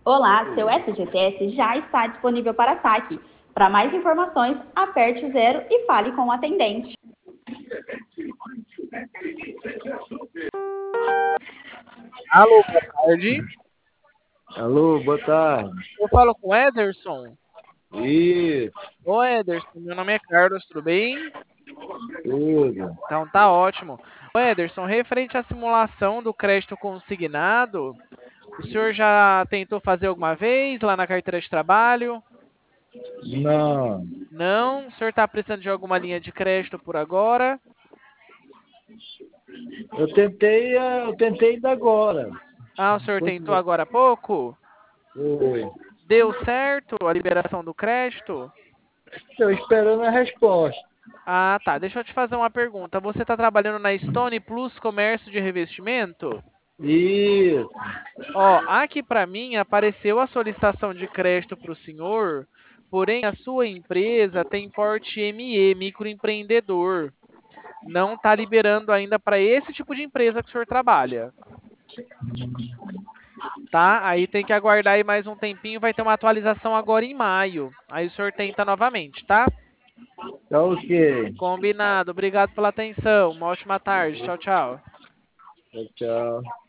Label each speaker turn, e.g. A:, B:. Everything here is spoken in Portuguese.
A: Olá, seu FGTS já está disponível para saque. Para mais informações, aperte o 0 e fale com o atendente.
B: Alô, boa tarde.
C: Alô, boa tarde.
B: Eu falo com o Ederson.
C: Isso,
B: Ô, Ederson, meu nome é Carlos, tudo bem?
C: tudo.
B: Então tá ótimo. Ô, Ederson, referente à simulação do crédito consignado, o senhor já tentou fazer alguma vez lá na carteira de trabalho?
C: Não,
B: Não? O senhor está precisando de alguma linha de crédito por agora?
C: eu tentei ainda agora.
B: Ah, o senhor tentou
C: Consegui.
B: agora há pouco?
C: Foi.
B: Deu certo a liberação do crédito?
C: Estou esperando a resposta.
B: Ah, tá. Deixa eu te fazer uma pergunta. Você está trabalhando na Stone Plus Comércio de Revestimento?
C: Isso.
B: Ó, aqui para mim apareceu a solicitação de crédito para o senhor, porém a sua empresa tem porte ME, microempreendedor. Não está liberando ainda para esse tipo de empresa que o senhor trabalha, tá? Aí tem que aguardar aí mais um tempinho, vai ter uma atualização agora em maio. Aí o senhor tenta novamente, tá?
C: Tá ok.
B: Combinado. Obrigado pela atenção. Uma ótima tarde. Tchau, tchau.
C: Tchau, tchau.